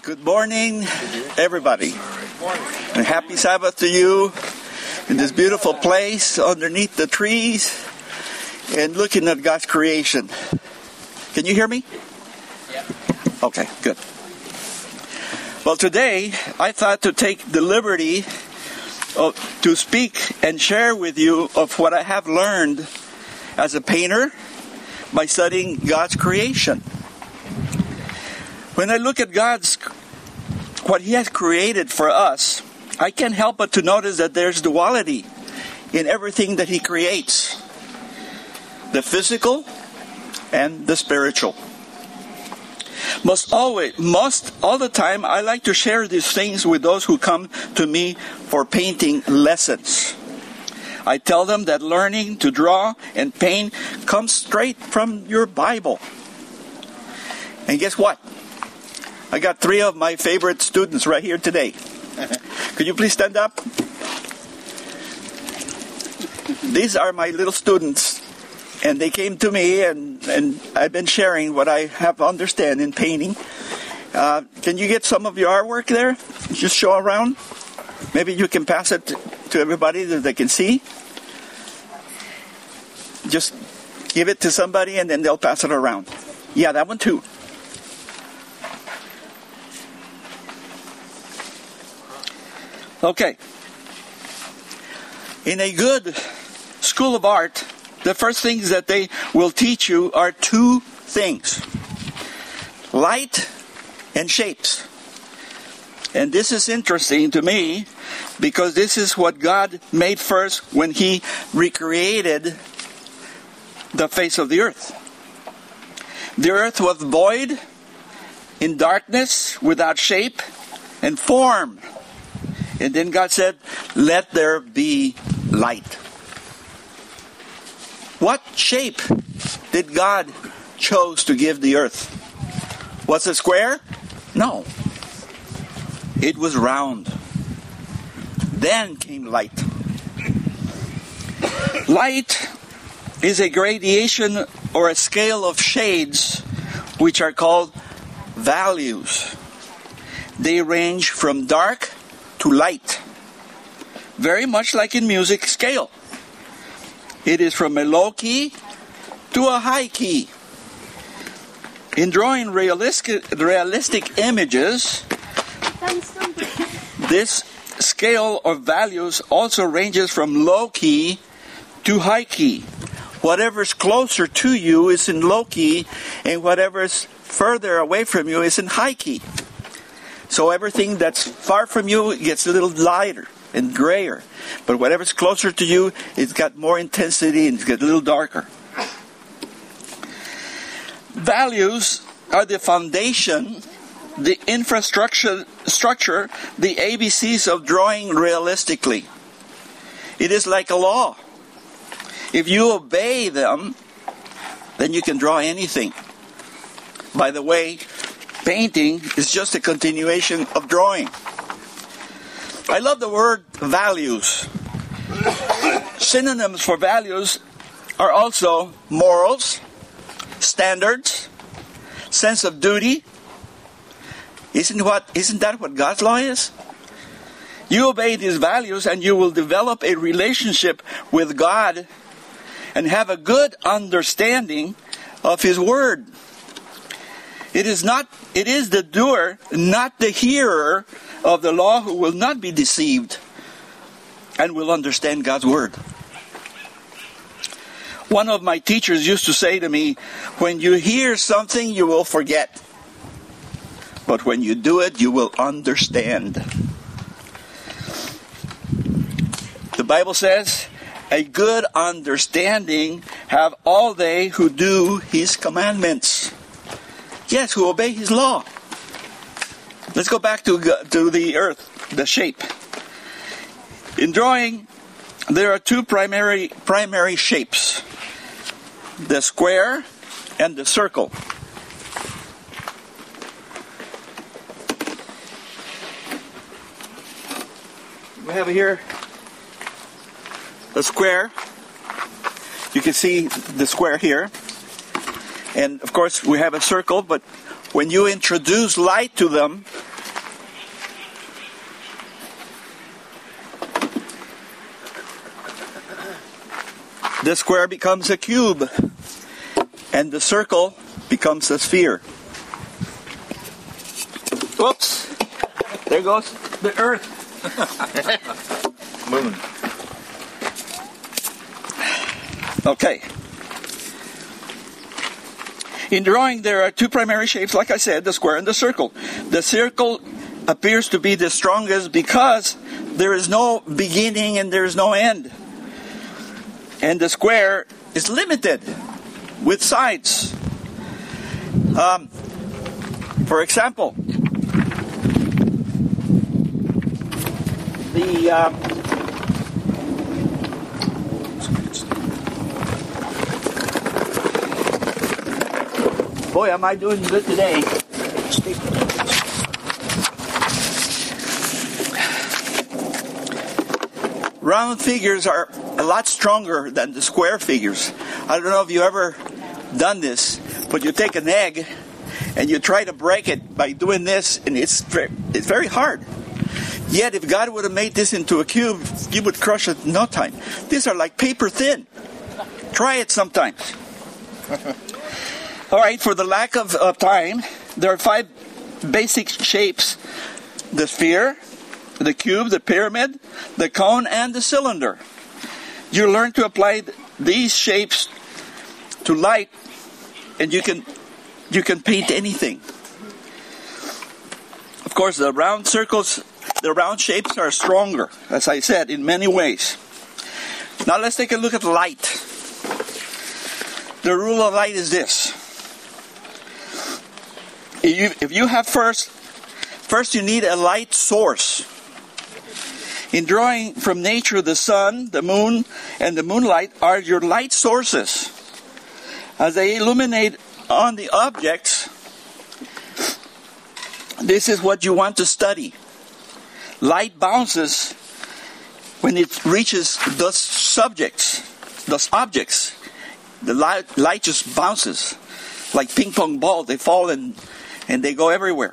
Good morning, everybody. And happy Sabbath to you in this beautiful place underneath the trees and looking at God's creation. Can you hear me? Yeah. Okay, good. Well, today I thought to take the liberty to speak and share with you of what I have learned as a painter by studying God's creation. When I look at what He has created for us, I can't help but to notice that there's duality in everything that He creates. The physical and the spiritual. Most all the time, I like to share these things with those who come to me for painting lessons. I tell them that learning to draw and paint comes straight from your Bible. And guess what? I got 3 of my favorite students right here today. Could you please stand up? These are my little students. And they came to me, and I've been sharing what I have understand in painting. Can you get some of your artwork there? Just show around. Maybe you can pass it to everybody that they can see. Just give it to somebody, and then they'll pass it around. Yeah, that one too. Okay. In a good school of art, the first things that they will teach you are 2 things. Light and shapes. And this is interesting to me because this is what God made first when He recreated the face of the earth. The earth was void, in darkness, without shape and form. And then God said, "Let there be light." What shape did God chose to give the earth? Was it square? No. It was round. Then came light. Light is a gradation or a scale of shades which are called values. They range from dark to light. Very much like in music scale. It is from a low key to a high key. In drawing realistic images, this scale of values also ranges from low key to high key. Whatever's closer to you is in low key, and whatever's further away from you is in high key. So everything that's far from you gets a little lighter and grayer. But whatever's closer to you, it's got more intensity and it's got a little darker. Values are the foundation, the infrastructure, the ABCs of drawing realistically. It is like a law. If you obey them, then you can draw anything. By the way, painting is just a continuation of drawing. I love the word values. Synonyms for values are also morals, standards, sense of duty. Isn't that what God's law is? You obey these values and you will develop a relationship with God and have a good understanding of His Word. It is the doer, not the hearer of the law, who will not be deceived and will understand God's Word. One of my teachers used to say to me, when you hear something, you will forget. But when you do it, you will understand. The Bible says, a good understanding have all they who do His commandments. Yes, who obey His law. Let's go back to the earth, the shape. In drawing, there are 2 primary shapes. The square and the circle. We have here a square. You can see the square here. And of course we have a circle, but when you introduce light to them, the square becomes a cube, and the circle becomes a sphere. Whoops! There goes the Earth. Moon. Okay. In drawing, there are two primary shapes, like I said, the square and the circle. The circle appears to be the strongest because there is no beginning and there is no end. And the square is limited with sides. For example, boy, am I doing good today. Round figures are a lot stronger than the square figures. I don't know if you ever done this, but you take an egg and you try to break it by doing this, and it's very hard. Yet if God would have made this into a cube, you would crush it in no time. These are like paper thin. Try it sometimes. All right, for the lack of time, there are 5 basic shapes: the sphere, the cube, the pyramid, the cone, and the cylinder. You learn to apply these shapes to light, and you can paint anything. Of course, the round shapes are stronger, as I said, in many ways. Now let's take a look at light. The rule of light is this. If you have first you need a light source. In drawing from nature, the sun, the moon, and the moonlight are your light sources. As they illuminate on the objects, this is what you want to study. Light bounces when it reaches those objects. The light just bounces like ping pong balls. They fall and they go everywhere.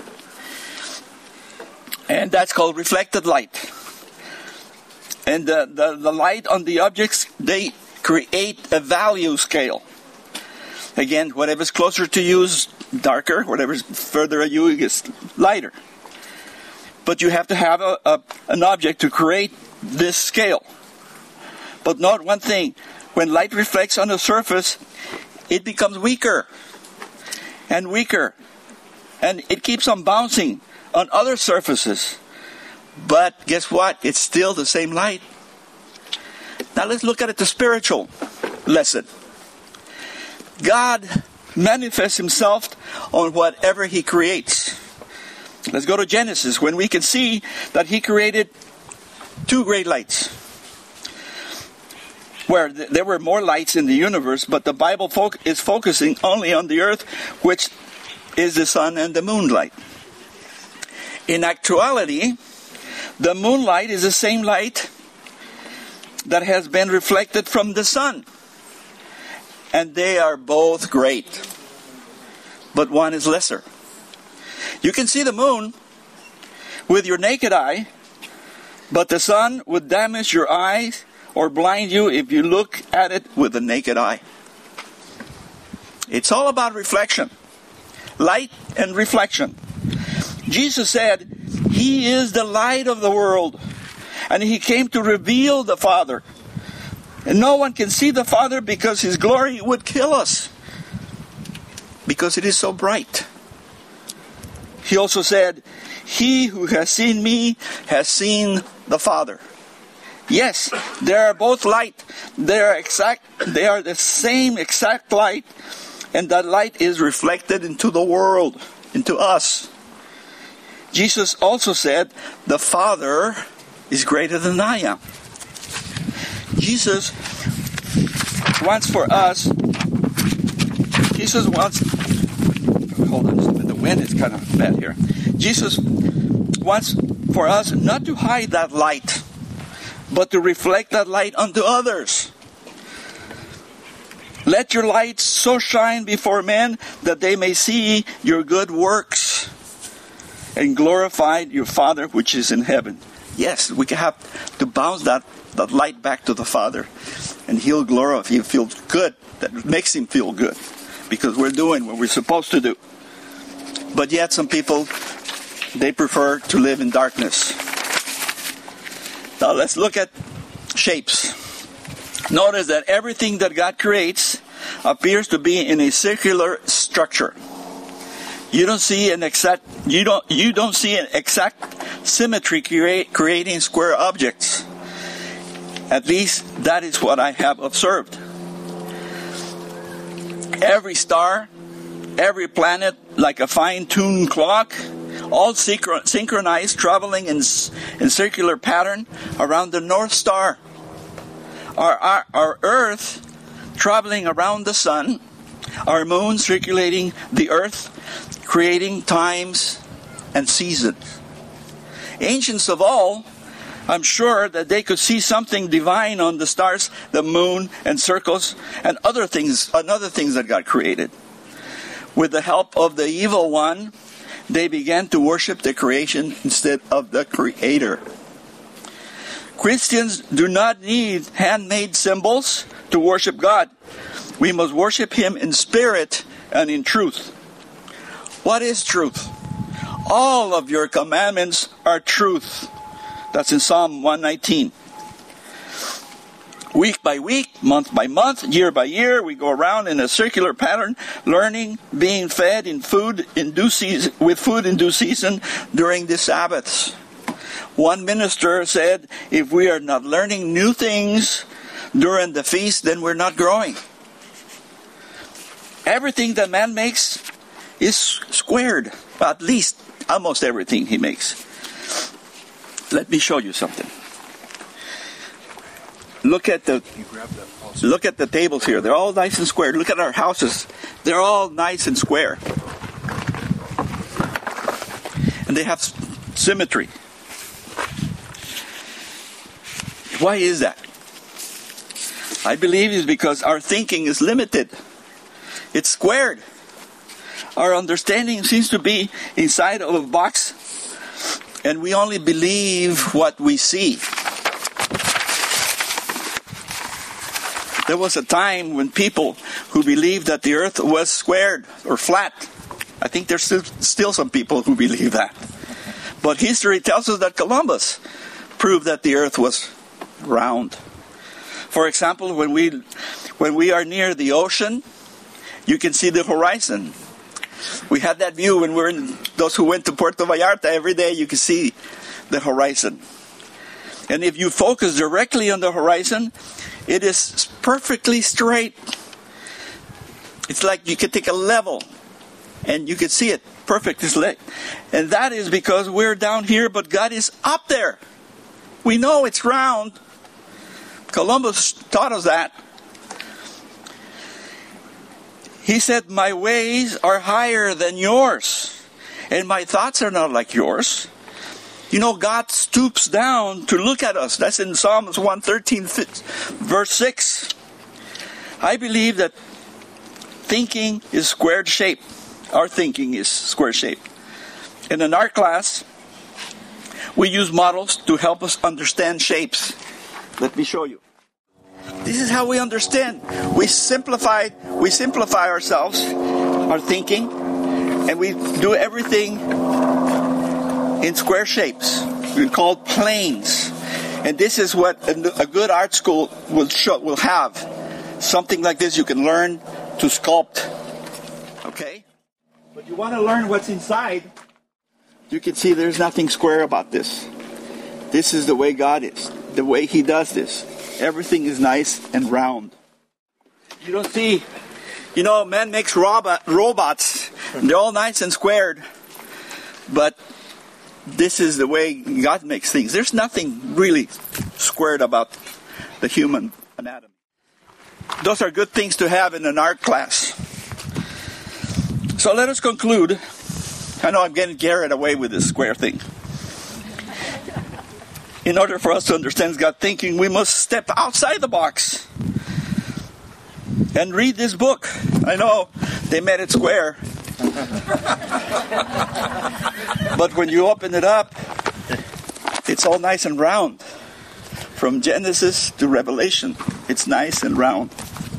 And that's called reflected light. And the light on the objects, they create a value scale. Again, whatever's closer to you is darker, whatever's further at you is lighter. But you have to have an object to create this scale. But note one thing, when light reflects on a surface, it becomes weaker and weaker. And it keeps on bouncing on other surfaces. But guess what? It's still the same light. Now let's look at the spiritual lesson. God manifests himself on whatever he creates. Let's go to Genesis, when we can see that he created 2 great lights. Where there were more lights in the universe, but the Bible is focusing only on the earth, which is the sun and the moonlight. In actuality, the moonlight is the same light that has been reflected from the sun. And they are both great. But one is lesser. You can see the moon with your naked eye, but the sun would damage your eyes or blind you if you look at it with the naked eye. It's all about reflection. Light and reflection. Jesus said, he is the light of the world, and he came to reveal the Father. And no one can see the Father because his glory would kill us, because it is so bright. He also said, he who has seen me has seen the Father. Yes, they are both light. They are the same exact light, and that light is reflected into the world, into us. Jesus also said, the Father is greater than I am. Jesus wants for us, hold on a second, the wind is kind of bad here. Jesus wants for us not to hide that light, but to reflect that light unto others. Let your light so shine before men that they may see your good works and glorify your Father which is in heaven. Yes, we have to bounce that light back to the Father. and he'll glorify. He feels good. That makes him feel good because we're doing what we're supposed to do. But yet some people, they prefer to live in darkness. Now let's look at shapes. Notice that everything that God creates appears to be in a circular structure. You don't see an exact symmetry creating square objects. At least that is what I have observed. Every star, every planet, like a fine-tuned clock, all synchronized, traveling in circular pattern around the North Star. Our Earth traveling around the sun, our moon circulating the Earth, creating times and seasons. Ancients of all, I'm sure that they could see something divine on the stars, the moon, and circles, and other things that God created. With the help of the evil one, they began to worship the creation instead of the Creator. Christians do not need handmade symbols to worship God. We must worship Him in spirit and in truth. What is truth? All of your commandments are truth. That's in Psalm 119. Week by week, month by month, year by year, we go around in a circular pattern, learning, being fed with food in due season during the Sabbaths. One minister said, if we are not learning new things during the feast, then we're not growing. Everything that man makes is squared. At least almost everything he makes. Let me show you something. Look at the tables here. They're all nice and square. Look at our houses. They're all nice and square. And they have symmetry. Why is that? I believe it's because our thinking is limited. It's squared. Our understanding seems to be inside of a box, and we only believe what we see. There was a time when people who believed that the earth was squared or flat. I think there's still some people who believe that. But history tells us that Columbus proved that the earth was round. For example, when we are near the ocean, you can see the horizon. We had that view when those who went to Puerto Vallarta every day, you can see the horizon. And if you focus directly on the horizon, it is perfectly straight. It's like you could take a level and you could see it perfectly straight. And that is because we're down here, but God is up there. We know it's round. Columbus taught us that. He said, my ways are higher than yours, and my thoughts are not like yours. You know, God stoops down to look at us. That's in Psalms 113, verse 6. I believe that thinking is squared shape. Our thinking is square shape. In an art class, we use models to help us understand shapes. Let me show you. This is how we understand. We simplify ourselves, our thinking, and we do everything in square shapes. We're called planes. And this is what a good art school will have. Something like this you can learn to sculpt. Okay? But you want to learn what's inside. You can see there's nothing square about this. This is the way God is. The way He does this. Everything is nice and round. You don't see, man makes robots. They're all nice and squared. But this is the way God makes things. There's nothing really squared about the human anatomy. Those are good things to have in an art class. So let us conclude. I know I'm getting carried away with this square thing. In order for us to understand God's thinking, we must step outside the box and read this book. I know they made it square. But when you open it up, it's all nice and round. From Genesis to Revelation, It's nice and round.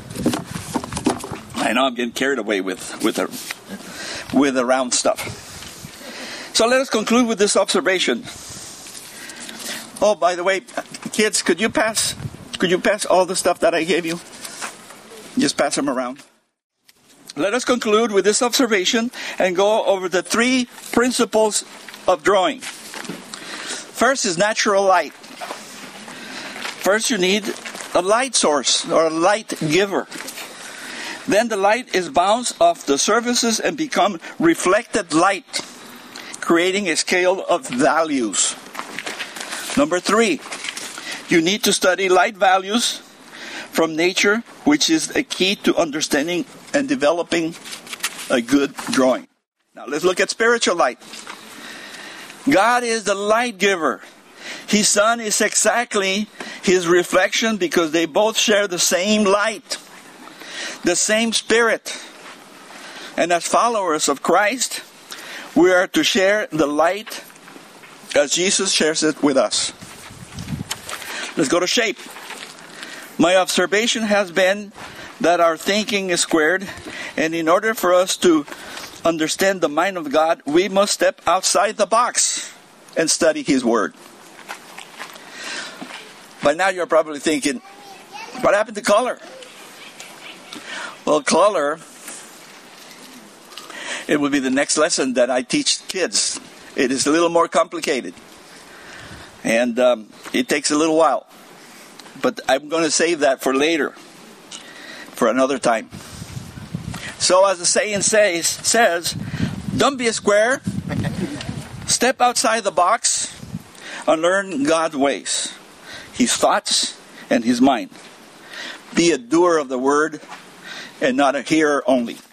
I know I'm getting carried away with the round stuff. So let us conclude with this observation. Oh, by the way, kids, could you pass all the stuff that I gave you? Just pass them around. Let us conclude with this observation and go over the 3 principles of drawing. First is natural light. First you need a light source or a light giver. Then the light is bounced off the surfaces and become reflected light, creating a scale of values. Number 3, you need to study light values from nature, which is a key to understanding and developing a good drawing. Now let's look at spiritual light. God is the light giver. His Son is exactly His reflection because they both share the same light, the same Spirit. And as followers of Christ, we are to share the light as Jesus shares it with us. Let's go to shape. My observation has been that our thinking is squared, and in order for us to understand the mind of God, we must step outside the box and study His Word. By now you're probably thinking, what happened to color? Well, color, it will be the next lesson that I teach kids. It is a little more complicated. And it takes a little while. But I'm going to save that for later. For another time. So as the saying says, don't be a square. Step outside the box and learn God's ways. His thoughts and His mind. Be a doer of the Word and not a hearer only.